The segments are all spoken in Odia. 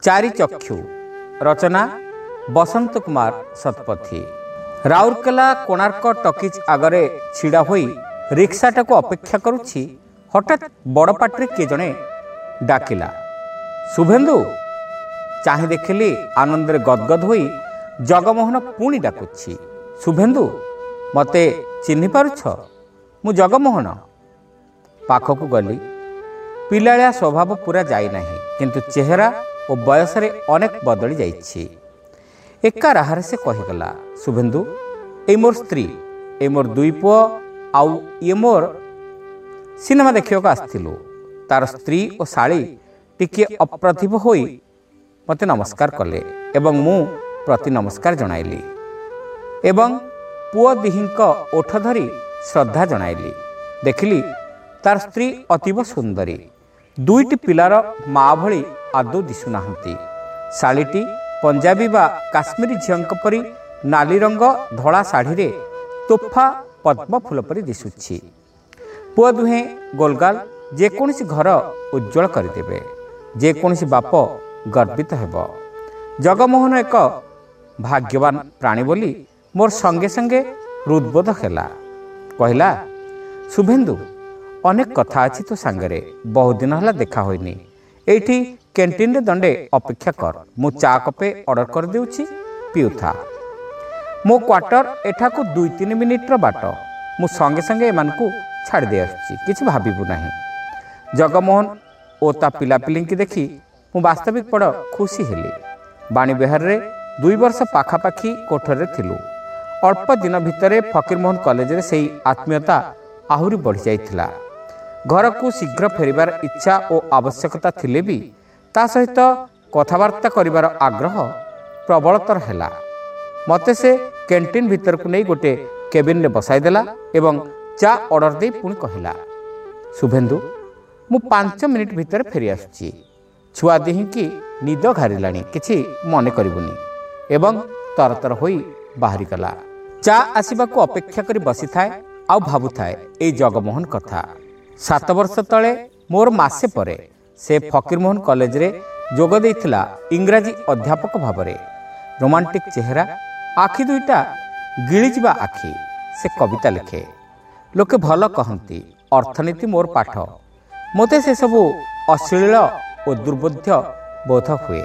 चारि चक्षु रचना बसंत कुमार शतपथी। राउरकेला कोणार्क टॉकीज आगरे छिड़ा होई रिक्साटा को अपेक्षा करुछि। हठात बड़ पाटरे किए जणे डाकिला, शुभेन्दु। चाहि देखिली आनंदरे गदगद होई जगमोहन पुणी डाकुछि, शुभेन्दु मते चिन्हि पारुछ? मु जगमोहन। पाखकु गली। पिलाळिया स्वभाव पूरा जाई नाही, किंतु चेहरा और बयस रे अनेक बदली जाइछि। एका राहारे से कहीगला, शुभेन्दु ए मोर स्त्री, ए मोर दुई पुओ, आउ ये मोर सिनेमा देखिବାକୁ आस्थिलु। तार स्त्री और शाली टिके अप्रतिभ होई मते नमस्कार कले एवं मु प्रति नमस्कार जणाइली एवं पुओ दिहिंक ओठ धरी श्रद्धा जणाइली। देखिली तार स्त्री अतीव सुंदरी, दुईटी पिलार माँ भली आदौ दिशुनाहांती। शालीटी पंजाबी बा काश्मीरी झींक परी नाली रंग धड़ा शाढ़ी रे तोफा पद्म फूल परी दिशुछि। पुआ दुहें गोलगाल जेकोसी घर उज्जवल करदेवे, जेकोसी बाप गर्वित हेब। जगमोहन एक भाग्यवान प्राणी बोली मोर संगे संगे हृदबोध हेला। कहला, शुभेन्दु अनेक कथा अच्छी तो सांगरे, बहुत दिन हला देखा होइनी। एठी कैंटीन रे दंडे अपेक्षा कर, मु चा कपे ऑर्डर कर देउछि, पिउथा। मो क्वार्टर एठाकू 2-3 मिनिट बाट, मु संगे संगे एमानकू छाड़ दे आछि, किछि भाबिबु नाही। जगमोहन ओ ता पिलापिली की देखी मु वास्तविक बड़ खुशी हेली। बाणी बिहार रे 2 वर्ष पाखापाखी कोठर रे थिलु। अल्प दिन भितरे फकीरमोहन कॉलेज रे सेही आत्मीयता आहुरी बढ़ी जाइथिला। घर को शीघ्र फेरिबार इच्छा और आवश्यकता थिले भी ता सहित कथबार्ता करिबार आग्रह प्रबलतर हैला। मते से कैंटीन भीतर को नहीं गोटे केबिन रे बसाई देला एवं चा ऑर्डर दे पुणी कहला, शुभेन्दु मु 5 मिनिट भीतर फेरी आसुची। छुआ दिही की निद घारिलाणी, किछि मने करिबुनी। एवं तरतर होई बाहरी गला। चा आसीबाकू अपेक्षा करी बसी थाए आउ भाबु थाए ए जगमोहन कथा। 7 वर्ष तले मोर मासे परे से फकीरमोहन कॉलेज रे जोग देइथिला इंग्राजी अध्यापक भावरे। रोमांटिक चेहरा, आखि दुईटा गिळिजिबा आखि। से कविता लिखे, लोके भल कहंती। अर्थनीति मोर पाठ, मोते से सबू अश्लील और दुर्बोध्य बोध हुए।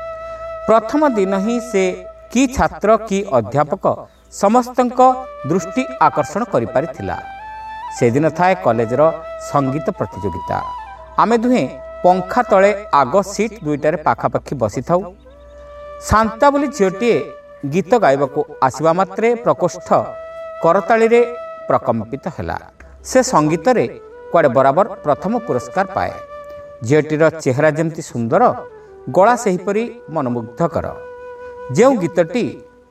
प्रथम दिन ही से कि छात्र कि अध्यापक समस्तंक दृष्टि आकर्षण करि पारिथिला। से दिन थाए कॉलेज रो संगीत प्रतियोगिता। आमे दुहे पंखा तले आग सीट दुईटारे पाखापाखी बसी थाउ। शांता बोली झीटीए गीत गाइबाकू आसिबा मात्रे प्रकोष्ठ करताली रे प्रकम्पित हैला। से संगीत रे कुआडे बराबर प्रथम पुरस्कार पाए। झीटीर चेहरा जेमती सुंदर, गला सेहीपरी मनमुग्धकर। जेउ गीतटी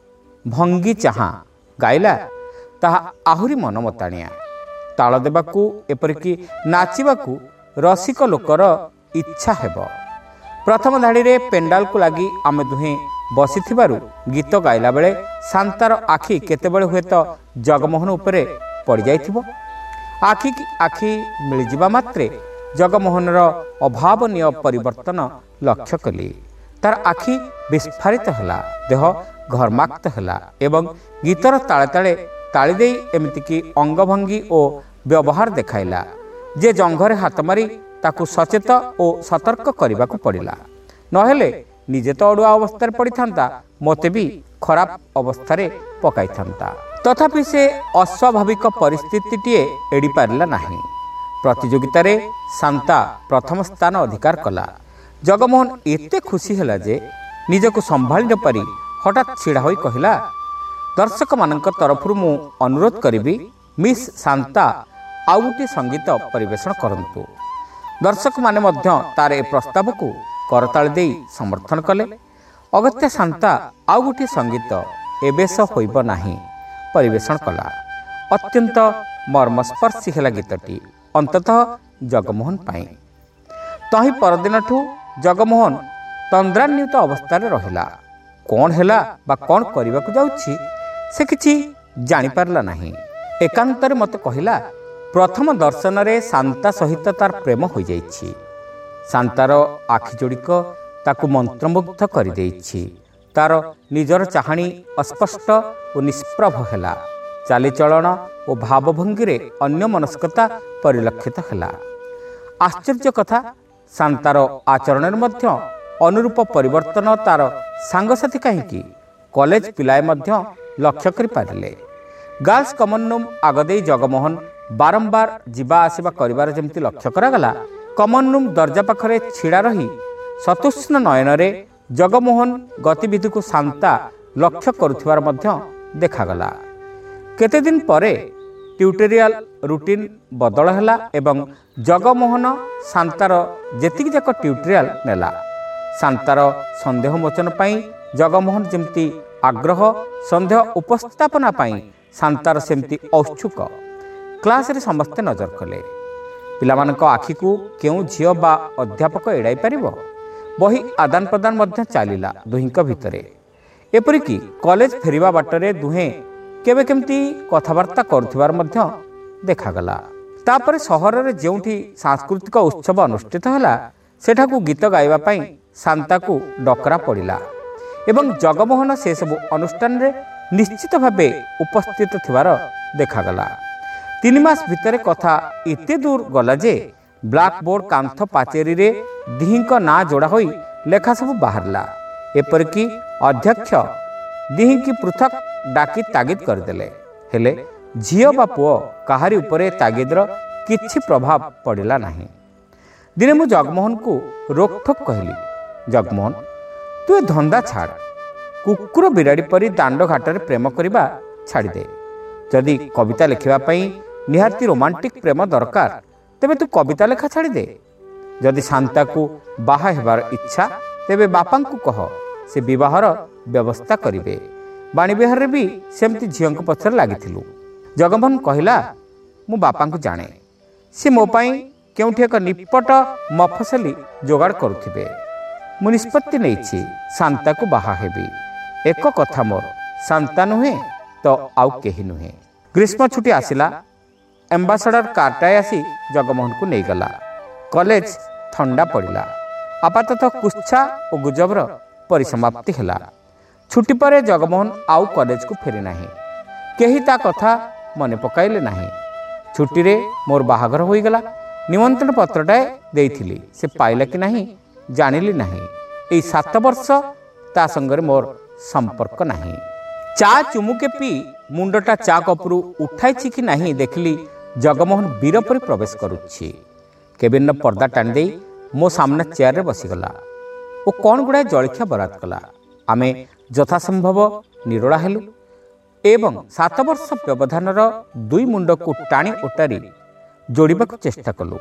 भंगी चाहा गाइला ताहा आहुरी मनमताणिया। ताल देबाकू एपरिकी नाचिबाकू रसिक लोकर इच्छा हेब। प्रथम धाड़ी रे पेंडाल को लगी आमे दुहे बसिथिबारु गीत गाइला बेले शांतार आखि केतेबेले हुए तो जगमोहन उपरे पड़ी जाइथिबो। आखि की आखि मिलिजिबा मात्रे जगमोहनर अभावनीय परिवर्तन लक्ष्य कली। तार आखि विस्फारित हला, देह घर्माक्त हला एवं गीतर ताले ताले ताली देई एमितिकी अंगभंगी और व्यवहार देखाइला जे जंघरे हाथ मारी ताकू सचेत और सतर्क करने को पड़िला। नहेले निजे तो अड़ुआ अवस्था पड़ी था, मते भी खराब अवस्था पकाई था। तथापि से अस्वाभाविक परिस्थिति एड़ी पारिला नाही। प्रतियोगिता रे शांता प्रथम स्थान अधिकार कला। जगमोहन एते खुशी हैला जे निजको संभाली न पारी हठात छिड़ा होई कहला, दर्शक मानक तरफ मु अनुरोध करिबी मिस शांता आउ गोटे संगीत परिवेषण करंतु। दर्शक माने मध्य तार ए प्रस्ताव को करताल देई समर्थन कले। अगत्या शांता आउ गोटे संगीत एबेस होइब नाही परिवेषण कला। अत्यंत मर्मस्पर्शी हैला गीतटी, अंततः जगमोहन पाई। तही परदिनठू जगमोहन तंद्रान्वित अवस्था रहिला। कौन हैला बा कौन करबाकू जाउछि से किछि जानि पारला नाही। एकांतरे मते कहिला, प्रथम दर्शन रे शांता सहित तार प्रेम हो जाइछि। शांतार आखि जोड़िक ତାକୁ ମନ୍ତ୍ରମୁଗ୍ଧ କରିଦେଇଛି। ତାର ନିଜର ଚାହାଣୀ ଅସ୍ପଷ୍ଟ ଓ ନିଷ୍ପ୍ରଭ ହେଲା। ଚାଲିଚଳନ ଓ ଭାବଭଙ୍ଗୀରେ ଅନ୍ୟମନସ୍କତା ପରିଲକ୍ଷିତ ହେଲା। ଆଶ୍ଚର୍ଯ୍ୟ କଥା, ଶାନ୍ତାର ଆଚରଣରେ ମଧ୍ୟ ଅନୁରୂପ ପରିବର୍ତ୍ତନ ତାର ସାଙ୍ଗସାଥୀ କାହିଁକି କଲେଜ ପିଲାଏ ମଧ୍ୟ ଲକ୍ଷ୍ୟ କରିପାରିଲେ। ଗାର୍ଲସ କମନ ରୁମ୍ ଆଗ ଦେଇ ଜଗମୋହନ ବାରମ୍ବାର ଯିବା ଆସିବା କରିବାର ଯେମିତି ଲକ୍ଷ୍ୟ କରାଗଲା, କମନ ରୁମ୍ ଦରଜା ପାଖରେ ଛିଡ଼ା ରହି ସତୁଷ୍ଣ ନୟନରେ ଜଗମୋହନ ଗତିବିଧିକୁ ଶାନ୍ତା ଲକ୍ଷ୍ୟ କରୁଥିବାର ମଧ୍ୟ ଦେଖାଗଲା। କେତେଦିନ ପରେ ଟ୍ୟୁଟୋରିଆଲ ରୁଟିନ୍ ବଦଳ ହେଲା ଏବଂ ଜଗମୋହନ ଶାନ୍ତାର ଯେତିକି ଯାକ ଟ୍ୟୁଟୋରିଆଲ ନେଲା। ଶାନ୍ତାର ସନ୍ଦେହମୋଚନ ପାଇଁ ଜଗମୋହନ ଯେମିତି ଆଗ୍ରହ, ସନ୍ଦେହ ଉପସ୍ଥାପନା ପାଇଁ ଶାନ୍ତାର ସେମିତି ଔତ୍ସୁକ। କ୍ଲାସରେ ସମସ୍ତେ ନଜର କଲେ। ପିଲାମାନଙ୍କ ଆଖିକୁ କେଉଁ ଝିଅ ବା ଅଧ୍ୟାପକ ଏଡ଼ାଇ ପାରିବ? ବହି ଆଦାନ ପ୍ରଦାନ ମଧ୍ୟ ଚାଲିଲା ଦୁହିଁଙ୍କ ଭିତରେ। ଏପରିକି କଲେଜ ଫେରିବା ବାଟରେ ଦୁହେଁ କେବେ କେମିତି କଥାବାର୍ତ୍ତା କରୁଥିବାର ମଧ୍ୟ ଦେଖାଗଲା। ତାପରେ ସହରରେ ଯେଉଁଠି ସାଂସ୍କୃତିକ ଉତ୍ସବ ଅନୁଷ୍ଠିତ ହେଲା, ସେଠାକୁ ଗୀତ ଗାଇବା ପାଇଁ ଶାନ୍ତାକୁ ଡକରା ପଡ଼ିଲା ଏବଂ ଜଗମୋହନ ସେସବୁ ଅନୁଷ୍ଠାନରେ ନିଶ୍ଚିତ ଭାବେ ଉପସ୍ଥିତ ଥିବାର ଦେଖାଗଲା। 3 ମାସ ଭିତରେ କଥା ଏତେ ଦୂର ଗଲା ଯେ ବ୍ଲାକବୋର୍ଡ କାନ୍ଥ ପାଚେରୀରେ ଦିହିଁଙ୍କ ନାଁ ଯୋଡ଼ା ହୋଇ ଲେଖା ସବୁ ବାହାରିଲା। ଏପରିକି ଅଧ୍ୟକ୍ଷ ଦିହିଁକି ପୃଥକ ଡାକି ତାଗିଦ କରିଦେଲେ। ହେଲେ ଝିଅ ବା ପୁଅ କାହାରି ଉପରେ ତାଗିଦର କିଛି ପ୍ରଭାବ ପଡ଼ିଲା ନାହିଁ। ଦିନେ ମୁଁ ଜଗମୋହନକୁ ରୋକଠୋକ କହିଲି, ଜଗମୋହନ, ତୁ ଏ ଧନ୍ଦା ଛାଡ଼। କୁକୁର ବିରାଡ଼ି ପରି ଦାଣ୍ଡ ଘାଟରେ ପ୍ରେମ କରିବା ଛାଡ଼ିଦେ। ଯଦି କବିତା ଲେଖିବା ପାଇଁ ନିହାତି ରୋମାଣ୍ଟିକ ପ୍ରେମ ଦରକାର, ତେବେ ତୁ କବିତା ଲେଖା ଛାଡ଼ିଦେ। ଯଦି ଶାନ୍ତାକୁ ବାହା ହେବାର ଇଚ୍ଛା, ତେବେ ବାପାଙ୍କୁ କହ, ସେ ବିବାହର ବ୍ୟବସ୍ଥା କରିବେ। ବାଣୀବିହାରରେ ବି ସେମିତି ଝିଅଙ୍କ ପଛରେ ଲାଗିଥିଲୁ। ଜଗମୋହନ କହିଲା, ମୁଁ ବାପାଙ୍କୁ ଜାଣେ, ସେ ମୋ ପାଇଁ କେଉଁଠି ଏକ ନିପଟ ମଫସଲି ଯୋଗାଡ଼ କରୁଥିବେ। ମୁଁ ନିଷ୍ପତ୍ତି ନେଇଛି, ଶାନ୍ତାକୁ ବାହା ହେବି। ଏକ କଥା ମୋର, ଶାନ୍ତା ନୁହେଁ ତ ଆଉ କେହି ନୁହେଁ। ଗ୍ରୀଷ୍ମ ଛୁଟି ଆସିଲା। ଆମ୍ବାସଡ଼ର କାରଟାଏ ଆସି ଜଗମୋହନକୁ ନେଇଗଲା। କଲେଜ ଥଣ୍ଡା ପଡ଼ିଲା। ଆପାତତଃ କୁତ୍ସା ଓ ଗୁଜବର ପରିସମାପ୍ତି ହେଲା। ଛୁଟି ପରେ ଜଗମୋହନ ଆଉ କଲେଜକୁ ଫେରି ନାହିଁ। କେହି ତା କଥା ମନେ ପକାଇଲେ ନାହିଁ। ଛୁଟିରେ ମୋର ବାହାଘର ହୋଇଗଲା। ନିମନ୍ତ୍ରଣ ପତ୍ରଟାଏ ଦେଇଥିଲି, ସେ ପାଇଲା କି ନାହିଁ ଜାଣିଲି ନାହିଁ। ଏଇ 7 ବର୍ଷ ତା ସଙ୍ଗରେ ମୋର ସମ୍ପର୍କ ନାହିଁ। ଚା ଚୁମୁକେ ପିଇ ମୁଣ୍ଡଟା ଚା କପରୁ ଉଠାଇଛି କି ନାହିଁ ଦେଖିଲି ଜଗମୋହନ ବୀର ପରି ପ୍ରବେଶ କରୁଛି। କେବିନ୍ର ପର୍ଦ୍ଦା ଟାଣିଦେଇ ମୋ ସାମ୍ନା ଚେୟାରରେ ବସିଗଲା ଓ କ'ଣ ଗୁଡ଼ାଏ ଜଳଖିଆ ବରାଦ କଲା। ଆମେ ଯଥାସମ୍ଭବ ନିରୋଳା ହେଲୁ ଏବଂ 7 ବର୍ଷ ବ୍ୟବଧାନର 2 ମୁଣ୍ଡକୁ ଟାଣି ଓଟାରି ଯୋଡ଼ିବାକୁ ଚେଷ୍ଟା କଲୁ।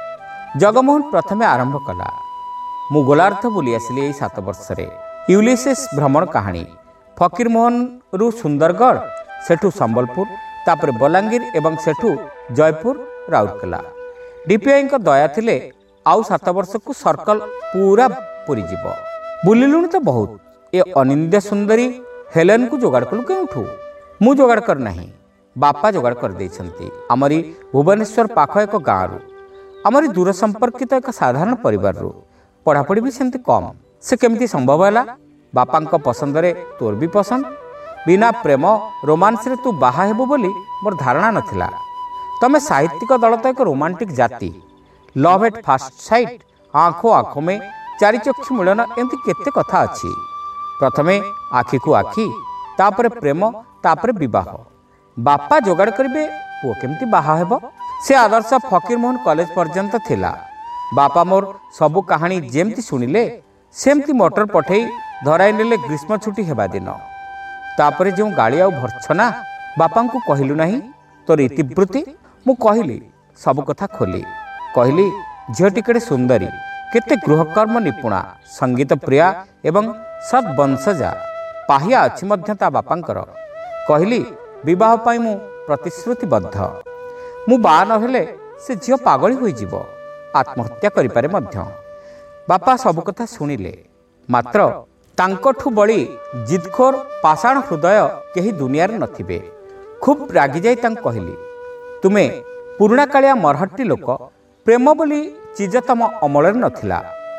ଜଗମୋହନ ପ୍ରଥମେ ଆରମ୍ଭ କଲା। ମୁଁ ଗୋଲାର୍ଦ୍ଧ ବୁଲି ଆସିଲି ଏଇ 7 ବର୍ଷରେ। ୟୁଲିସିସ୍ ଭ୍ରମଣ କାହାଣୀ, ଫକୀରମୋହନରୁ ସୁନ୍ଦରଗଡ଼, ସେଠୁ ସମ୍ବଲପୁର, ତାପରେ ବଲାଙ୍ଗୀର ଏବଂ ସେଠୁ ଜୟପୁର, ରାଉରକେଲା। ଡିପିଆଇଙ୍କ ଦୟା ଥିଲେ ଆଉ 7 ବର୍ଷକୁ ସର୍କଲ ପୁରା ପୁରିଯିବ। ବୁଲିଲୁଣି ତ ବହୁତ। ଏ ଅନିନ୍ଦ୍ୟ ସୁନ୍ଦରୀ ହେଲେନକୁ ଯୋଗାଡ଼ କଲୁ କେଉଁଠୁ? ମୁଁ ଯୋଗାଡ଼ କରିନାହିଁ, ବାପା ଯୋଗାଡ଼ କରିଦେଇଛନ୍ତି। ଆମରି ଭୁବନେଶ୍ୱର ପାଖ ଏକ ଗାଁରୁ, ଆମରି ଦୂର ସମ୍ପର୍କିତ ଏକ ସାଧାରଣ ପରିବାରରୁ। ପଢ଼ାପଢ଼ି ବି ସେମିତି କମ୍। ସେ କେମିତି ସମ୍ଭବ ହେଲା? ବାପାଙ୍କ ପସନ୍ଦରେ ତୋର ବି ପସନ୍ଦ। ବିନା ପ୍ରେମ ରୋମାନ୍ସରେ ତୁ ବାହା ହେବୁ ବୋଲି ମୋର ଧାରଣା ନଥିଲା। ତମେ ସାହିତ୍ୟିକ ଦଳ ତ ଏକ ରୋମାଣ୍ଟିକ ଜାତି। ଲଭ୍ ଏଟ୍ ଫାର୍ଷ୍ଟ ସାଇଟ୍, ଆଖୋ ଆଖୋ ମେ, ଚାରିଚକ୍ଷୁ ମିଳନ, ଏମିତି କେତେ କଥା ଅଛି। ପ୍ରଥମେ ଆଖିକୁ ଆଖି, ତାପରେ ପ୍ରେମ, ତାପରେ ବିବାହ। ବାପା ଯୋଗାଡ଼ କରିବେ, ପୁଅ କେମିତି ବାହା ହେବ? ସେ ଆଦର୍ଶ ଫକୀରମୋହନ କଲେଜ ପର୍ଯ୍ୟନ୍ତ ଥିଲା। ବାପା ମୋର ସବୁ କାହାଣୀ ଯେମିତି ଶୁଣିଲେ ସେମିତି ମଟର ପଠେଇ ଧରାଇ ନେଲେ ଗ୍ରୀଷ୍ମ ଛୁଟି ହେବା ଦିନ। ତାପରେ ଯେଉଁ ଗାଳି ଆଉ ଭର୍ଚ୍ଛନା। ବାପାଙ୍କୁ କହିଲୁ ନାହିଁ ତୋର ଇତିବୃତ୍ତି? ମୁଁ କହିଲି ସବୁ କଥା ଖୋଲି। କହିଲି ଝିଅଟି କେଡ଼େ ସୁନ୍ଦରୀ, କେତେ ଗୃହକର୍ମ ନିପୁଣା, ସଙ୍ଗୀତ ପ୍ରିୟା ଏବଂ ସଦ୍ବଂଶଜା। ପାହିଆ ଅଛି ମଧ୍ୟ ତା ବାପାଙ୍କର। କହିଲି ବିବାହ ପାଇଁ ମୁଁ ପ୍ରତିଶ୍ରୁତିବଦ୍ଧ। ମୁଁ ବାହା ନ ହେଲେ ସେ ଝିଅ ପାଗଳୀ ହୋଇଯିବ, ଆତ୍ମହତ୍ୟା କରିପାରେ ମଧ୍ୟ। ବାପା ସବୁ କଥା ଶୁଣିଲେ, ମାତ୍ର ତାଙ୍କଠୁ ବଳି ଜିଦଖୋର ପାଷାଣ ହୃଦୟ କେହି ଦୁନିଆରେ ନଥିବେ। ଖୁବ୍ ରାଗିଯାଇ ତାଙ୍କୁ କହିଲି, ତୁମେ ପୁରୁଣାକାଳିଆ ମରହଟ୍ଟି ଲୋକ, ପ୍ରେମ ବୋଲି ଚିଜ ତମ ଅମଳରେ ନଥିଲା।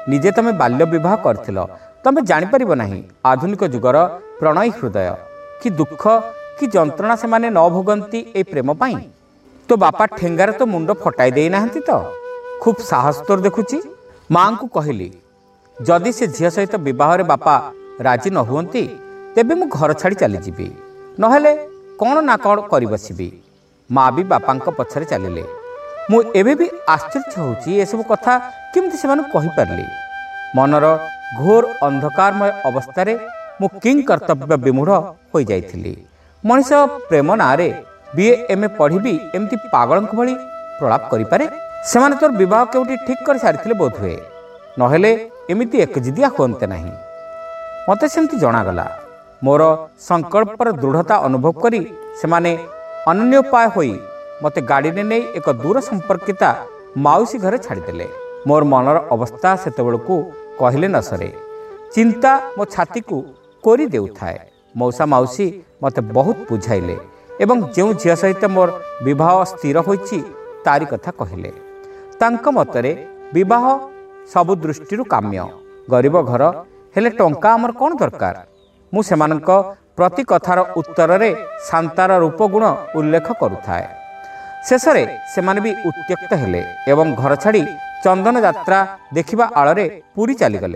ନିଜେ ତମେ ବାଲ୍ୟ ବିବାହ କରିଥିଲ, ତମେ ଜାଣିପାରିବ ନାହିଁ ଆଧୁନିକ ଯୁଗର ପ୍ରଣୟୀ ହୃଦୟ କି ଦୁଃଖ କି ଯନ୍ତ୍ରଣା ସେମାନେ ନ ଭୋଗନ୍ତି ଏଇ ପ୍ରେମ ପାଇଁ। ତୋ ବାପା ଠେଙ୍ଗାରେ ତ ମୁଣ୍ଡ ଫଟାଇ ଦେଇନାହାନ୍ତି ତ? ଖୁବ୍ ସାହସ ତୋର ଦେଖୁଛି। ମାଆଙ୍କୁ କହିଲି, ଯଦି ସେ ଝିଅ ସହିତ ବିବାହରେ ବାପା ରାଜି ନ ହୁଅନ୍ତି ତେବେ ମୁଁ ଘର ଛାଡ଼ି ଚାଲିଯିବି, ନହେଲେ କ'ଣ ନା କ'ଣ କରି ବସିବି। ମା ବି ବାପାଙ୍କ ପଛରେ ଚାଲିଲେ। ମୁଁ ଏବେ ବି ଆଶ୍ଚର୍ଯ୍ୟ ହେଉଛି ଏସବୁ କଥା କେମିତି ସେମାନଙ୍କୁ କହିପାରିଲି। ମନର ଘୋର ଅନ୍ଧକାରମୟ ଅବସ୍ଥାରେ ମୁଁ କିଂ କର୍ତ୍ତବ୍ୟ ବିମୂଢ଼ ହୋଇଯାଇଥିଲି। ମଣିଷ ପ୍ରେମ ନାଁରେ BA MA ପଢ଼ିବି ଏମିତି ପାଗଳଙ୍କ ଭଳି ପ୍ରଳାପ କରିପାରେ? ସେମାନେ ତୋର ବିବାହ କେଉଁଠି ଠିକ୍ କରିସାରିଥିଲେ ବୋଧହୁଏ, ନହେଲେ ଏମିତି ଏକଜିଦିଆ ହୁଅନ୍ତେ ନାହିଁ। ମୋତେ ସେମିତି ଜଣାଗଲା। ମୋର ସଂକଳ୍ପର ଦୃଢ଼ତା ଅନୁଭବ କରି ସେମାନେ ଅନନ୍ୟୋପାୟ ହୋଇ ମୋତେ ଗାଡ଼ିରେ ନେଇ ଏକ ଦୂର ସମ୍ପର୍କିତା ମାଉସୀ ଘରେ ଛାଡ଼ିଦେଲେ। ମୋର ମନର ଅବସ୍ଥା ସେତେବେଳକୁ କହିଲେ ନ ସରେ। ଚିନ୍ତା ମୋ ଛାତିକୁ କୋରି ଦେଉଥାଏ। ମଉସା ମାଉସୀ ମୋତେ ବହୁତ ବୁଝାଇଲେ ଏବଂ ଯେଉଁ ଝିଅ ସହିତ ମୋର ବିବାହ ସ୍ଥିର ହୋଇଛି ତାରି କଥା କହିଲେ। ତାଙ୍କ ମତରେ ବିବାହ ସବୁ ଦୃଷ୍ଟିରୁ କାମ୍ୟ। ଗରିବ ଘର ହେଲେ ଟଙ୍କା ଆମର କ'ଣ ଦରକାର? ମୁଁ ସେମାନଙ୍କ ପ୍ରତି କଥାର ଉତ୍ତରରେ ଶାନ୍ତାର ରୂପଗୁଣ ଉଲ୍ଲେଖ କରୁଥାଏ। ଶେଷରେ ସେମାନେ ବି ଉତ୍ତ୍ୟକ୍ତ ହେଲେ ଏବଂ ଘର ଛାଡ଼ି ଚନ୍ଦନ ଯାତ୍ରା ଦେଖିବା ଆଳରେ ପୁରୀ ଚାଲିଗଲେ।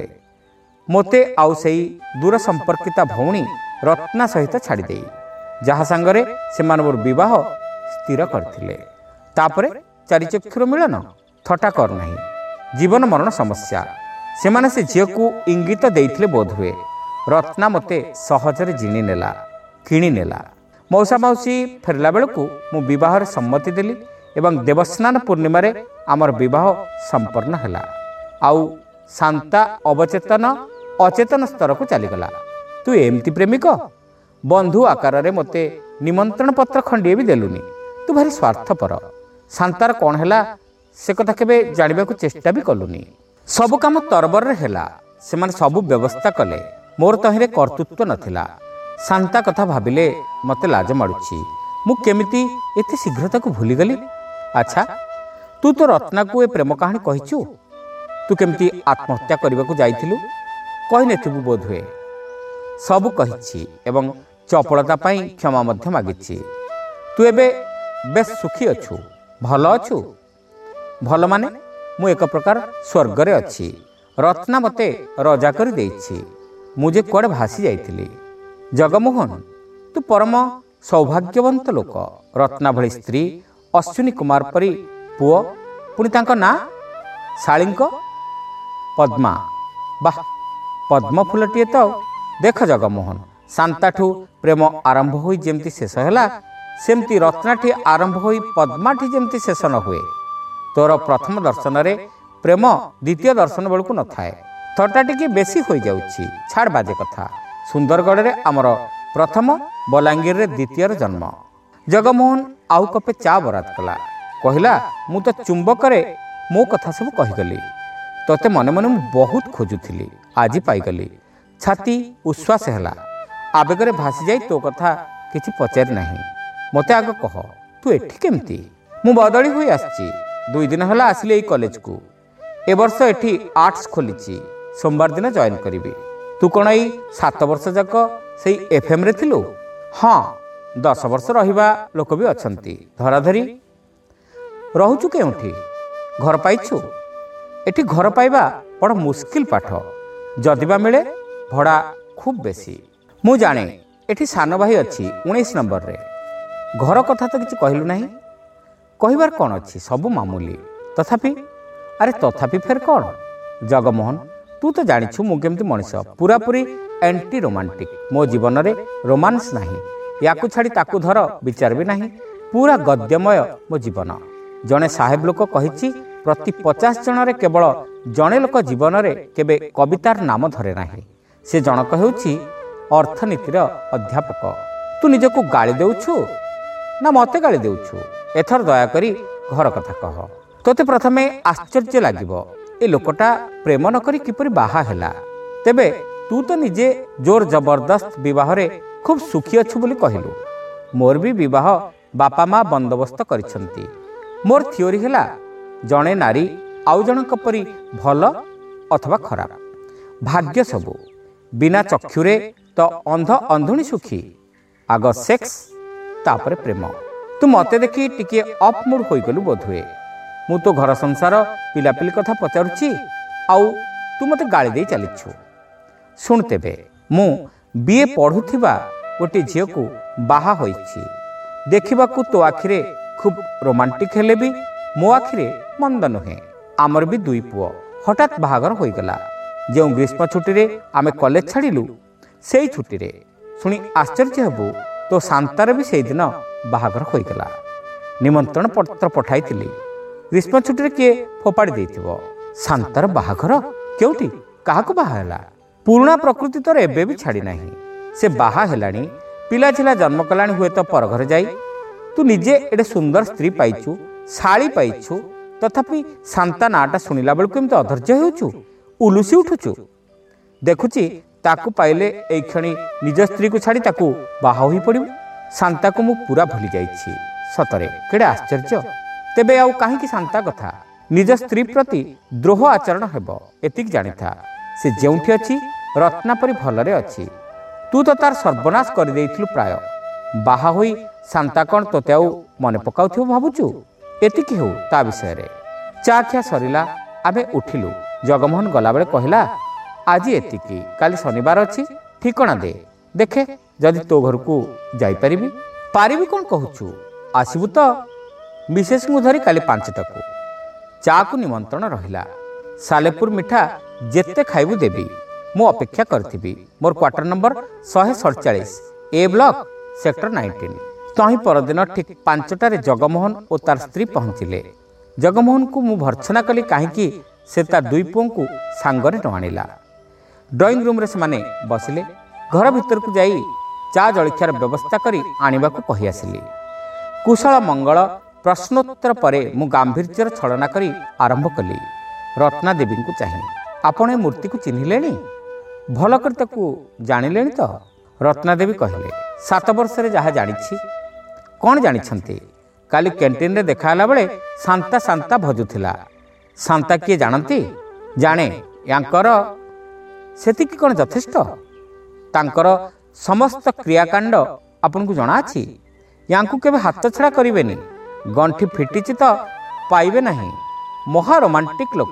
ମୋତେ ଆଉ ସେଇ ଦୂର ସମ୍ପର୍କିତା ଭଉଣୀ ରତ୍ନା ସହିତ ଛାଡ଼ିଦେଇ, ଯାହା ସାଙ୍ଗରେ ସେମାନେ ମୋର ବିବାହ ସ୍ଥିର କରିଥିଲେ। ତାପରେ ଚାରିଚକ୍ଷୁର ମିଳନ? ଥଟ୍ଟା କର ନାହିଁ, ଜୀବନ ମରଣ ସମସ୍ୟା। ସେମାନେ ସେ ଝିଅକୁ ଇଙ୍ଗିତ ଦେଇଥିଲେ ବୋଧହୁଏ। ରତ୍ନା ମୋତେ ସହଜରେ କିଣିନେଲା। ମଉସା ମାଉସୀ ଫେରିଲା ବେଳକୁ ମୁଁ ବିବାହରେ ସମ୍ମତି ଦେଲି ଏବଂ ଦେବସ୍ନାନ ପୂର୍ଣ୍ଣିମାରେ ଆମର ବିବାହ ସମ୍ପନ୍ନ ହେଲା। ଆଉ ଶାନ୍ତା ଅଚେତନ ସ୍ତରକୁ ଚାଲିଗଲା। ତୁ ଏମିତି ପ୍ରେମିକ? ବନ୍ଧୁ ଆକାରରେ ମୋତେ ନିମନ୍ତ୍ରଣ ପତ୍ର ଖଣ୍ଡିଏ ବି ଦେଲୁନି। ତୁ ଭାରି ସ୍ୱାର୍ଥପର। ଶାନ୍ତାର କ'ଣ ହେଲା ସେ କଥା କେବେ ଜାଣିବାକୁ ଚେଷ୍ଟା ବି କଲୁନି। ସବୁ କାମ ତରବରରେ ହେଲା। ସେମାନେ ସବୁ ବ୍ୟବସ୍ଥା କଲେ। ମୋର ତହିଁରେ କର୍ତ୍ତୃତ୍ୱ ନଥିଲା। ଶାନ୍ତା କଥା ଭାବିଲେ ମୋତେ ଲାଜ ମାଡ଼ୁଛି। ମୁଁ କେମିତି ଏତେ ଶୀଘ୍ର ତାକୁ ଭୁଲିଗଲି? ଆଚ୍ଛା, ତୁ ତ ରତ୍ନାକୁ ଏ ପ୍ରେମ କାହାଣୀ କହିଛୁ? ତୁ କେମିତି ଆତ୍ମହତ୍ୟା କରିବାକୁ ଯାଇଥିଲୁ? କହିନଥିବୁ ବୋଧହୁଏ। ସବୁ କହିଛି ଏବଂ ଚପଳତା ପାଇଁ କ୍ଷମା ମଧ୍ୟ ମାଗିଛି। ତୁ ଏବେ ବେଶ ସୁଖୀ ଅଛୁ? ଭଲ ଅଛୁ? ଭଲ ମାନେ ମୁଁ ଏକ ପ୍ରକାର ସ୍ୱର୍ଗରେ ଅଛି। ରତ୍ନା ମୋତେ ରଜା କରି ଦେଇଛି। ମୁଁ ଯେ କୁଆଡ଼େ ଭାସି ଯାଇଥିଲି। ଜଗମୋହନ, ତୁ ପରମ ସୌଭାଗ୍ୟବନ୍ତ ଲୋକ। ରତ୍ନା ଭଳି ସ୍ତ୍ରୀ, ଅଶ୍ୱିନୀ କୁମାର ପରି ପୁଅ, ପୁଣି ତାଙ୍କ ନାଁ ଶାଳୀଙ୍କ ପଦ୍ମା। ବାଃ, ପଦ୍ମ ଫୁଲଟିଏ ତ। ଦେଖ ଜଗମୋହନ, ଶାନ୍ତାଠୁ ପ୍ରେମ ଆରମ୍ଭ ହୋଇ ଯେମିତି ଶେଷ ହେଲା, ସେମିତି ରତ୍ନାଠି ଆରମ୍ଭ ହୋଇ ପଦ୍ମାଠି ଯେମିତି ଶେଷ ନ ହୁଏ। ତୋର ପ୍ରଥମ ଦର୍ଶନରେ ପ୍ରେମ ଦ୍ୱିତୀୟ ଦର୍ଶନ ବେଳକୁ ନଥାଏ। ଥଟ୍ଟା ଟିକେ ବେଶୀ ହୋଇଯାଉଛି। ଛାଡ଼ ବାଜେ କଥା। ସୁନ୍ଦରଗଡ଼ରେ ଆମର ପ୍ରଥମ, ବଲାଙ୍ଗୀରରେ ଦ୍ୱିତୀୟର ଜନ୍ମ। ଜଗମୋହନ ଆଉ କପେ ଚା ବରାଦ କଲା। କହିଲା, ମୁଁ ତ ଚୁମ୍ବକରେ ମୋ କଥା ସବୁ କହିଗଲି। ତୋତେ ମନେ ମନେ ମୁଁ ବହୁତ ଖୋଜୁଥିଲି। ଆଜି ପାଇଗଲି। ଛାତି ଉଶ୍ୱାସ ହେଲା। ଆବେଗରେ ଭାସିଯାଇ ତୋ କଥା କିଛି ପଚାରି ନାହିଁ। ମୋତେ ଆଗ କହ, ତୁ ଏଠି କେମିତି? ମୁଁ ବଦଳି ହୋଇ ଆସିଛି। 2 ଦିନ ହେଲା ଆସିଲି ଏଇ କଲେଜକୁ। ଏ ବର୍ଷ ଏଠି ଆର୍ଟସ ଖୋଲିଛି। ସୋମବାର ଦିନ ଜଏନ୍ କରିବି। ତୁ କ'ଣ ଏଇ 7 ବର୍ଷ ଯାକ ସେଇ FMରେ ଥିଲୁ? ହଁ, 10 ବର୍ଷ ରହିବା ଲୋକ ବି ଅଛନ୍ତି। ଧରାଧରି ରହୁଛୁ କେଉଁଠି? ଘର ପାଇଛୁ? ଏଠି ଘର ପାଇବା ବଡ଼ ମୁସ୍କିଲ ପାଠ। ଯଦି ବା ମିଳେ ଭଡ଼ା ଖୁବ୍ ବେଶୀ। ମୁଁ ଜାଣେ ଏଠି ସାନ ଭାଇ ଅଛି 19 ନମ୍ବରରେ। ଘର କଥା ତ କିଛି କହିଲୁ ନାହିଁ। କହିବାର କ'ଣ ଅଛି? ସବୁ ମାମୁଲି। ତଥାପି ଫେର କ'ଣ? ଜଗମୋହନ, ତୁ ତ ଜାଣିଛୁ ମୁଁ କେମିତି ମଣିଷ। ପୁରାପୁରି ଆଣ୍ଟି ରୋମାଣ୍ଟିକ। ମୋ ଜୀବନରେ ରୋମାନ୍ସ ନାହିଁ। ୟାକୁ ଛାଡ଼ି ତାକୁ ଧର ବିଚାର ବି ନାହିଁ। ପୁରା ଗଦ୍ୟମୟ ମୋ ଜୀବନ। ଜଣେ ସାହେବ ଲୋକ କହିଛି, ପ୍ରତି 50 ଜଣରେ କେବଳ ଜଣେ ଲୋକ ଜୀବନରେ କେବେ କବିତାର ନାମ ଧରେ ନାହିଁ। ସେ ଜଣକ ହେଉଛି ଅର୍ଥନୀତିର ଅଧ୍ୟାପକ। ତୁ ନିଜକୁ ଗାଳି ଦେଉଛୁ ନା ମୋତେ ଗାଳି ଦେଉଛୁ? ଏଥର ଦୟାକରି ଘର କଥା କହ। ତୋତେ ପ୍ରଥମେ ଆଶ୍ଚର୍ଯ୍ୟ ଲାଗିବ ଏ ଲୋକଟା ପ୍ରେମ ନ କରି କିପରି ବାହା ହେଲା। ତେବେ ତୁ ତ ନିଜେ ଜୋର ଜବରଦସ୍ତ ବିବାହରେ ଖୁବ୍ ସୁଖୀ ଅଛୁ ବୋଲି କହିଲୁ। ମୋର ବି ବିବାହ ବାପା ମା ବନ୍ଦୋବସ୍ତ କରିଛନ୍ତି। ମୋର ଥିଓରି ହେଲା, ଜଣେ ନାରୀ ଆଉ ଜଣଙ୍କ ପରି ଭଲ ଅଥବା ଖରାପ। ଭାଗ୍ୟ ସବୁ ବିନା ଚକ୍ଷୁରେ ତ ଅନ୍ଧ ଅନ୍ଧୁଣୀ ସୁଖୀ। ଆଗ ସେକ୍ସ ତାପରେ ପ୍ରେମ। ତୁ ମୋତେ ଦେଖି ଟିକିଏ ଅପ୍ ମୁଡ୍ ହୋଇଗଲୁ ବୋଧହୁଏ। ମୁଁ ତୋ ଘର ସଂସାର ପିଲାପିଲି କଥା ପଚାରୁଛି, ଆଉ ତୁ ମୋତେ ଗାଳି ଦେଇ ଚାଲିଛୁ। ଶୁଣ ତେବେ, ମୁଁ ବିଏ ପଢ଼ୁଥିବା ଗୋଟିଏ ଝିଅକୁ ବାହା ହୋଇଛି। ଦେଖିବାକୁ ତୋ ଆଖିରେ ଖୁବ୍ ରୋମାଣ୍ଟିକ୍ ହେଲେ ବି ମୋ ଆଖିରେ ମନ୍ଦ ନୁହେଁ। ଆମର ବି 2 ପୁଅ। ହଠାତ୍ ବାହାଘର ହୋଇଗଲା। ଯେଉଁ ଗ୍ରୀଷ୍ମ ଛୁଟିରେ ଆମେ କଲେଜ ଛାଡ଼ିଲୁ, ସେଇ ଛୁଟିରେ। ଶୁଣି ଆଶ୍ଚର୍ଯ୍ୟ ହେବୁ, ତୋ ଶାନ୍ତାର ବି ସେଇଦିନ ବାହାଘର ହୋଇଗଲା। ନିମନ୍ତ୍ରଣ ପତ୍ର ପଠାଇଥିଲି। ଗ୍ରୀଷ୍ମ ଛୁଟିରେ କିଏ ଫୋପାଡ଼ି ଦେଇଥିବ। ଶାନ୍ତାର ବାହାଘର କେଉଁଠି? କାହାକୁ ବାହା ହେଲା? ପୁରୁଣା ପ୍ରକୃତି ତୋର ଏବେ ବି ଛାଡ଼ି ନାହିଁ। ସେ ବାହା ହେଲାଣି, ପିଲାଝିଲା ଜନ୍ମ କଲାଣି, ହୁଏତ ପରଘରେ ଯାଇ। ତୁ ନିଜେ ଏଡ଼େ ସୁନ୍ଦର ସ୍ତ୍ରୀ ପାଇଛୁ, ଶାଳୀ ପାଇଛୁ, ତଥାପି ଶାନ୍ତା ନାଁଟା ଶୁଣିଲା ବେଳକୁ ଏମିତି ଅଧୈର୍ଯ୍ୟ ହେଉଛୁ, ଉଲୁସି ଉଠୁଛୁ। ଦେଖୁଛି ତାକୁ ପାଇଲେ ଏଇ କ୍ଷଣି ନିଜ ସ୍ତ୍ରୀକୁ ଛାଡ଼ି ତାକୁ ବାହା ହୋଇପଡ଼ିବୁ। ଶାନ୍ତାକୁ ମୁଁ ପୁରା ଭୁଲି ଯାଇଛି। ସତରେ କେଡ଼େ ଆଶ୍ଚର୍ଯ୍ୟ। ତେବେ ଆଉ କାହିଁକି ଶାନ୍ତା କଥା? ନିଜ ସ୍ତ୍ରୀ ପ୍ରତି ଦ୍ରୋହ ଆଚରଣ ହେବ, ଏତିକି ଜାଣିଥା। ସେ ଯେଉଁଠି ଅଛି ରତ୍ନା ପରି ଭଲରେ ଅଛି। ତୁ ତ ତାର ସର୍ବନାଶ କରିଦେଇଥିଲୁ ପ୍ରାୟ। ବାହା ହୋଇ ଶାନ୍ତା କ'ଣ ତୋତେ ଆଉ ମନେ ପକାଉଥିବ ଭାବୁଛୁ? ଏତିକି ହେଉ ତା ବିଷୟରେ। ଚା ଖିଆ ସରିଲା, ଆମେ ଉଠିଲୁ। ଜଗମୋହନ ଗଲାବେଳେ କହିଲା, ଆଜି ଏତିକି, କାଲି ଶନିବାର ଅଛି, ଠିକଣା ଦେ। ଦେଖେ ଯଦି ତୋ ଘରକୁ ଯାଇପାରିବି। ପାରିବି କ'ଣ କହୁଛୁ? ଆସିବୁ ତ? ମିସେସ୍ଙ୍କୁ ଧରି କାଲି 5ଟାକୁ। ଚାକୁ ନିମନ୍ତ୍ରଣ ରହିଲା। ସାଲେପୁର ମିଠା ଯେତେ ଖାଇବୁ ଦେବି। ମୁଁ ଅପେକ୍ଷା କରିଥିବି। ମୋର quarter number 147, A block, sector 19। ତହିଁ ପରଦିନ ଠିକ୍ 5ଟାରେ ଜଗମୋହନ ଓ ତାର ସ୍ତ୍ରୀ ପହଞ୍ଚିଲେ। ଜଗମୋହନକୁ ମୁଁ ଭର୍ତ୍ସନା କଲି କାହିଁକି ସେ ତା 2 ପୁଅଙ୍କୁ ସାଙ୍ଗରେ ନ ଆଣିଲା। ଡ୍ରଇଂ ରୁମ୍ରେ ସେମାନେ ବସିଲେ। ଘର ଭିତରକୁ ଯାଇ ଚା ଜଳଖିଆର ବ୍ୟବସ୍ଥା କରି ଆଣିବାକୁ କହିଆସିଲି। କୁଶଳ ମଙ୍ଗଳ ପ୍ରଶ୍ନୋତ୍ତର ପରେ ମୁଁ ଗାମ୍ଭୀର୍ଯ୍ୟର ଛଳନା କରି ଆରମ୍ଭ କଲି। ରତ୍ନା ଦେବୀଙ୍କୁ ଚାହିଁ, ଆପଣ ଏ ମୂର୍ତ୍ତିକୁ ଚିହ୍ନିଲେଣି? ଭଲ କରି ତାକୁ ଜାଣିଲେଣି ତ? ରତ୍ନା ଦେବୀ କହିଲେ, 7 ବର୍ଷରେ ଯାହା ଜାଣିଛି। କ'ଣ ଜାଣିଛନ୍ତି? କାଲି କ୍ୟାଣ୍ଟିନ୍ରେ ଦେଖାହେଲା ବେଳେ ଶାନ୍ତା ଶାନ୍ତା ଭଜୁଥିଲା। ଶାନ୍ତା କିଏ ଜାଣନ୍ତି? ଜାଣେ। ୟାଙ୍କର ସେତିକି କ'ଣ ଯଥେଷ୍ଟ? ତାଙ୍କର ସମସ୍ତ କ୍ରିୟାକାଣ୍ଡ ଆପଣଙ୍କୁ ଜଣାଅଛି? ୟାଙ୍କୁ କେବେ ହାତଛଡ଼ା କରିବେନି। ଗଣ୍ଠି ଫିଟିଛି ତ ପାଇବେ ନାହିଁ। ମହା ରୋମାଣ୍ଟିକ୍ ଲୋକ।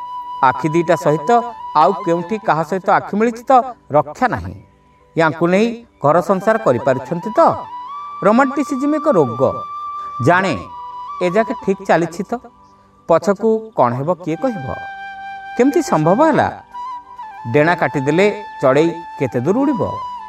ଆଖି 2ଟା ସହିତ ଆଉ କେଉଁଠି କାହା ସହିତ ଆଖି ମିଳିଛି ତ ରକ୍ଷା ନାହିଁ। ୟାଙ୍କୁ ନେଇ ଘର ସଂସାର କରିପାରୁଛନ୍ତି ତ? ରୋମାଣ୍ଟିସିଜିମ୍ ଏକ ରୋଗ। ଜାଣେ ଏଯାକେ ଠିକ୍ ଚାଲିଛି ତ? ପଛକୁ କ'ଣ ହେବ କିଏ କହିବ? କେମିତି ସମ୍ଭବ ହେଲା? ଡେଣା କାଟିଦେଲେ ଚଢ଼େଇ କେତେ ଦୂର ଉଡ଼ିବ?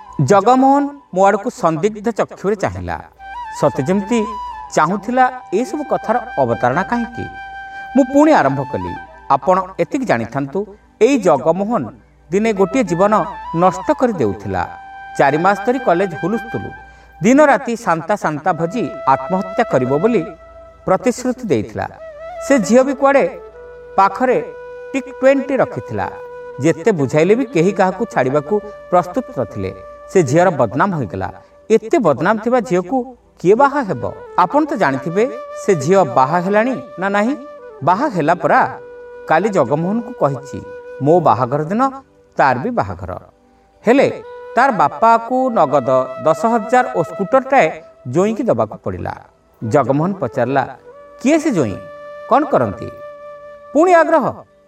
ଜଗମୋହନ ମୋ ଆଡ଼କୁ ସନ୍ଦିଗ୍ଧ ଚକ୍ଷୁରେ ଚାହିଁଲା, ସତେ ଯେମିତି ଚାହୁଁଥିଲା ଏସବୁ କଥାର ଅବତାରଣା କାହିଁକି। ମୁଁ ପୁଣି ଆରମ୍ଭ କଲି, ଆପଣ ଏତିକି ଜାଣିଥାନ୍ତୁ, ଏଇ ଜଗମୋହନ ଦିନେ ଗୋଟିଏ ଜୀବନ ନଷ୍ଟ କରିଦେଉଥିଲା। 4 ମାସ ଧରି କଲେଜ ହୁଲୁସ୍ତୁଲୁ। ଦିନ ରାତି ଶାନ୍ତା ଶାନ୍ତା ଭଜି ଆତ୍ମହତ୍ୟା କରିବ ବୋଲି ପ୍ରତିଶ୍ରୁତି ଦେଇଥିଲା। ସେ ଝିଅ ବି କୁଆଡ଼େ ପାଖରେ ଟିକ୍ 20 ରଖିଥିଲା। ଯେତେ ବୁଝାଇଲେ ବି କେହି କାହାକୁ ଛାଡ଼ିବାକୁ ପ୍ରସ୍ତୁତ ନଥିଲେ। ସେ ଝିଅର ବଦନାମ ହୋଇଗଲା। ଏତେ ବଦନାମ ଥିବା ଝିଅକୁ କିଏ ବାହା ହେବ? ଆପଣ ତ ଜାଣିଥିବେ ସେ ଝିଅ ବାହା ହେଲାଣି ନା ନାହିଁ? ବାହା ହେଲା ପରା। କାଲି ଜଗମୋହନକୁ କହିଛି, ମୋ ବାହାଘର ଦିନ ତାର ବି ବାହାଘର। ହେଲେ ତାର ବାପାକୁ ନଗଦ 10,000 ଓ ସ୍କୁଟରଟାଏ ଜୋଇଁକି ଦେବାକୁ ପଡ଼ିଲା। ଜଗମୋହନ ପଚାରିଲା, କିଏ ସେ ଜୋଇଁ? କ'ଣ କରନ୍ତି? ପୁଣି ଆଗ୍ରହ।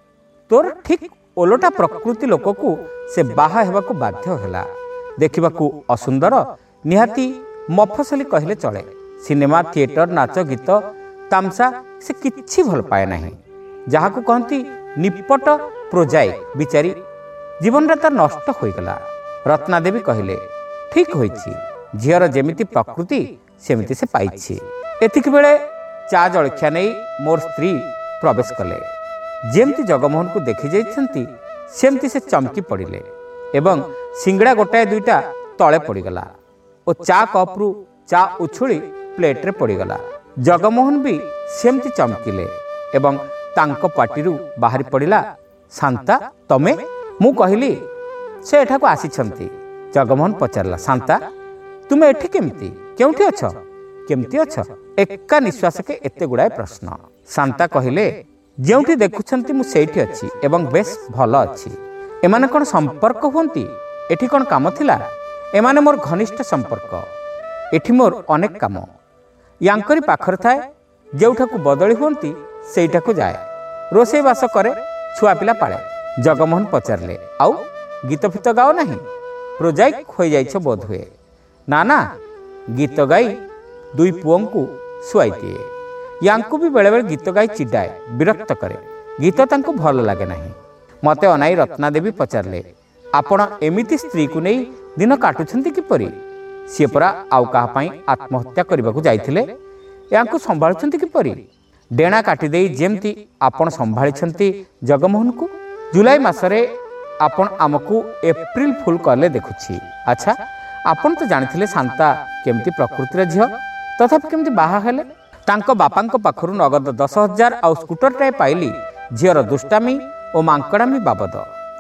ତୋର ଠିକ୍ ଓଲଟା ପ୍ରକୃତି ଲୋକକୁ ସେ ବାହା ହେବାକୁ ବାଧ୍ୟ ହେଲା। ଦେଖିବାକୁ ଅସୁନ୍ଦର, ନିହାତି ମଫସଲି କହିଲେ ଚଳେ। ସିନେମା, ଥିଏଟର, ନାଚ, ଗୀତ, ତାମସା ସେ କିଛି ଭଲ ପାଏ ନାହିଁ। ଯାହାକୁ କହନ୍ତି ନିପଟ ପ୍ରୋଜାଏ। ବିଚାରୀ ଜୀବନଟା ତାର ନଷ୍ଟ ହୋଇଗଲା। ରତ୍ନା ଦେବୀ କହିଲେ, ଠିକ୍ ହୋଇଛି। ଝିଅର ଯେମିତି ପ୍ରକୃତି ସେମିତି ସେ ପାଇଛି। ଏତିକି ବେଳେ ଚା ଜଳଖିଆ ନେଇ ମୋର ସ୍ତ୍ରୀ ପ୍ରବେଶ କଲେ। ଯେମିତି ଜଗମୋହନକୁ ଦେଖି ଯାଇଛନ୍ତି ସେମିତି ସେ ଚମକି ପଡ଼ିଲେ ଏବଂ ସିଙ୍ଗଡ଼ା ଗୋଟାଏ 2ଟା ତଳେ ପଡ଼ିଗଲା ଓ ଚା କପ୍ରୁ ଚା ଉଛୁଳି ପ୍ଲେଟ୍ରେ ପଡ଼ିଗଲା। ଜଗମୋହନ ବି ସେମିତି ଚମକିଲେ ଏବଂ ତାଙ୍କ ପାଟିରୁ ବାହାରି ପଡ଼ିଲା, ଶାନ୍ତା ତମେ? ମୁଁ କହିଲି, ସେ ଏଠାକୁ ଆସିଛନ୍ତି। ଜଗମୋହନ ପଚାରିଲା, ଶାନ୍ତା ତୁମେ ଏଠି କେମିତି? କେଉଁଠି ଅଛ? କେମିତି ଅଛ? ଏକା ନିଶ୍ୱାସକେ ଏତେ ଗୁଡ଼ାଏ ପ୍ରଶ୍ନ। ଶାନ୍ତା କହିଲେ, ଯେଉଁଠି ଦେଖୁଛନ୍ତି ମୁଁ ସେଇଠି ଅଛି ଏବଂ ବେଶ ଭଲ ଅଛି। ଏମାନେ କ'ଣ ସମ୍ପର୍କ ହୁଅନ୍ତି? ଏଠି କ'ଣ କାମ ଥିଲା? ଏମାନେ ମୋର ଘନିଷ୍ଠ ସମ୍ପର୍କ। ଏଠି ମୋର ଅନେକ କାମ। ୟାଙ୍କରି ପାଖରେ ଥାଏ, ଯେଉଁଠାକୁ ବଦଳି ହୁଅନ୍ତି ସେଇଟାକୁ ଯାଏ। ରୋଷେଇବାସ କରେ, ଛୁଆପିଲା ପାଳେ। ଜଗମୋହନ ପଚାରିଲେ, ଆଉ ଗୀତ ଫିତ ଗାଅ ନାହିଁ? ପ୍ରୋଜାଇକ୍ ହୋଇଯାଇଛ ବୋଧହୁଏ। ନା ନା, ଗୀତ ଗାଇ ଦୁଇ ପୁଅଙ୍କୁ ଶୁଆଇ ଦିଏ। ୟାଙ୍କୁ ବି ବେଳେବେଳେ ଗୀତ ଗାଇ ଚିଡାଏ, ବିରକ୍ତ କରେ। ଗୀତ ତାଙ୍କୁ ଭଲ ଲାଗେ ନାହିଁ। ମୋତେ ଅନାଇ ରତ୍ନାଦେବୀ ପଚାରିଲେ, ଆପଣ ଏମିତି ସ୍ତ୍ରୀକୁ ନେଇ ଦିନ କାଟୁଛନ୍ତି କିପରି? ସିଏ ପରା ଆଉ କାହା ପାଇଁ ଆତ୍ମହତ୍ୟା କରିବାକୁ ଯାଇଥିଲେ। ୟାଙ୍କୁ ସମ୍ଭାଳୁଛନ୍ତି କିପରି? ଡେଣା କାଟିଦେଇ ଯେମିତି ଆପଣ ସମ୍ଭାଳିଛନ୍ତି ଜଗମୋହନକୁ। ଜୁଲାଇ ମାସରେ ଆପଣ ଆମକୁ ଏପ୍ରିଲ ଫୁଲ କଲେ ଦେଖୁଛି। ଆଚ୍ଛା, ଆପଣ ତ ଜାଣିଥିଲେ ଶାନ୍ତା କେମିତି ପ୍ରକୃତିର ଝିଅ, ତଥାପି କେମିତି ବାହା ହେଲେ? ତାଙ୍କ ବାପାଙ୍କ ପାଖରୁ ନଗଦ 10,000 ଆଉ ସ୍କୁଟରଟାଏ ପାଇଲି ଝିଅର ଦୁଷ୍ଟାମି ଓ ମାଙ୍କଡ଼ାମି ବାବଦ।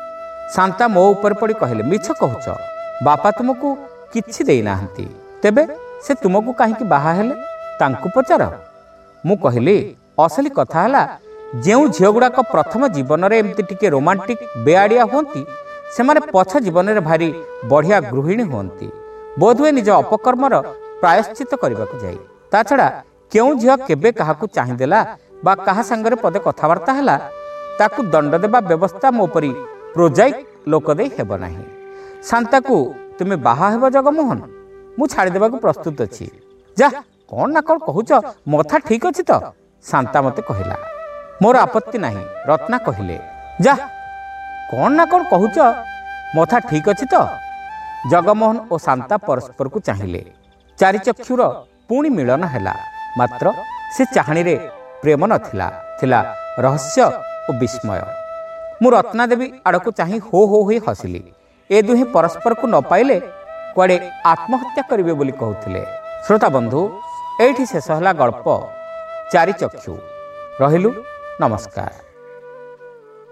ଶାନ୍ତା ମୋ ଉପରେ ପଡ଼ି କହିଲେ, ମିଛ କହୁଛ, ବାପା ତୁମକୁ କିଛି ଦେଇନାହାନ୍ତି। ତେବେ ସେ ତୁମକୁ କାହିଁକି ବାହା ହେଲେ ତାଙ୍କୁ ପଚାର। ମୁଁ କହିଲି, ଅସଲି କଥା ହେଲା, ଯେଉଁ ଝିଅଗୁଡ଼ାକ ପ୍ରଥମ ଜୀବନରେ ଏମିତି ଟିକେ ରୋମାଣ୍ଟିକ ବେଆଡ଼ିଆ ହୁଅନ୍ତି, ସେମାନେ ପଛ ଜୀବନରେ ଭାରି ବଢ଼ିଆ ଗୃହିଣୀ ହୁଅନ୍ତି। ବୋଧହୁଏ ନିଜ ଅପକର୍ମର ପ୍ରାୟଶ୍ଚିତ କରିବାକୁ ଯାଇ। ତା ଛଡ଼ା କେଉଁ ଝିଅ କେବେ କାହାକୁ ଚାହିଁଦେଲା ବା କାହା ସାଙ୍ଗରେ ପଦେ କଥାବାର୍ତ୍ତା ହେଲା, ତାକୁ ଦଣ୍ଡ ଦେବା ବ୍ୟବସ୍ଥା ମୋ ପରି ପ୍ରୋଜାଇକ୍ ଲୋକ ଦେଇ ହେବ ନାହିଁ। ଶାନ୍ତାକୁ ତୁମେ ବାହା ହେବ ଜଗମୋହନ? ମୁଁ ଛାଡ଼ିଦେବାକୁ ପ୍ରସ୍ତୁତ ଅଛି। ଯା, କ'ଣ ନା କ'ଣ କହୁଛ, ମଥା ଠିକ୍ ଅଛି ତ? ଶାନ୍ତା ମୋତେ କହିଲା। ମୋର ଆପତ୍ତି ନାହିଁ, ରତ୍ନା କହିଲେ। ଯା, କ'ଣ ନା କ'ଣ କହୁଛ, ମଥା ଠିକ୍ ଅଛି ତ? ଜଗମୋହନ ଓ ଶାନ୍ତା ପରସ୍ପରକୁ ଚାହିଁଲେ। ଚାରିଚକ୍ଷୁର ପୁଣି ମିଳନ ହେଲା। ମାତ୍ର ସେ ଚାହାଣୀରେ ପ୍ରେମ ନଥିଲା, ଥିଲା ରହସ୍ୟ ଓ ବିସ୍ମୟ। ମୁଁ ରତ୍ନାଦେବୀ ଆଡ଼କୁ ଚାହିଁ ହୋ ହୋ ହୋଇ ହସିଲି। ଏ ଦୁହେଁ ପରସ୍ପରକୁ ନ ପାଇଲେ କୁଆଡ଼େ ଆତ୍ମହତ୍ୟା କରିବେ ବୋଲି କହୁଥିଲେ। ଶ୍ରୋତା ବନ୍ଧୁ, ଏଇଠି ଶେଷ ହେଲା ଗଳ୍ପ ଚାରିଚକ୍ଷୁ। ରହିଲୁ, ନମସ୍କାର।